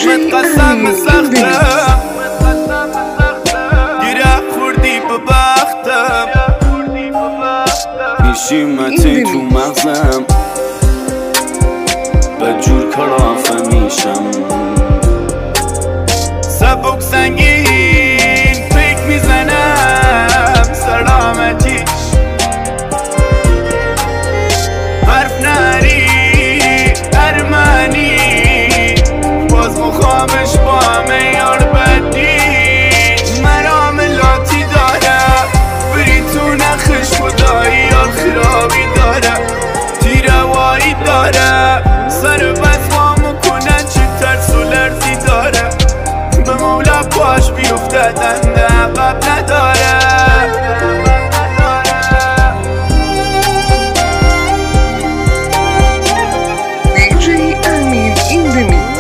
متقسم سختم گیره خوردی به بختم بیشیمتی تو مغزم بدجور کلافه میشم سبک سنگین فکر میزنم سلامتیش حرف نری ارمنی باز مخامش با همه یار بدی مرام لاتی داره بری تو نخش خدایی یار خرابی داره تیروایی داره سر بس ما مکنن چی ترس و لرزی داره به مولا پاش بیفته دنده عقب نداره DJ Amin in the mix.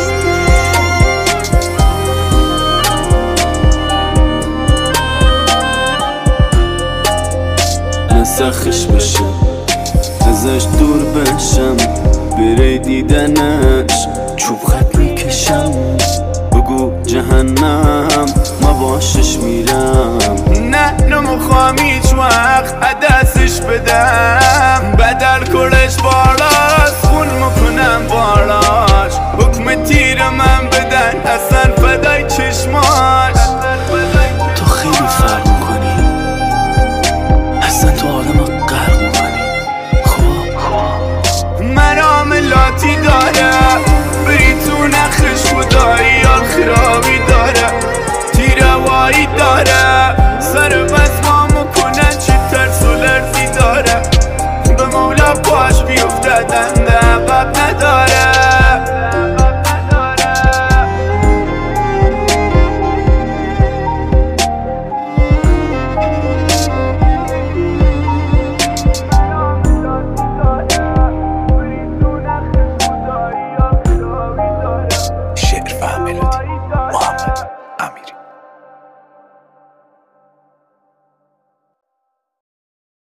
نسخش بشم ازش دور بشم بره دیدنش چوب خط میکشم بگو جهنم ما باشش میرم نه نمیخوام هیچ وقت دستش بدم بدل کلش بالاست خون میکنم بالاش حکم تیر من بدن اصلا فدای چشماش تو خیلی فرق میکنی اصلا تو آدم غرق میکنی خب مرام لاتی داره بری تو نخش خدایی یار خرابی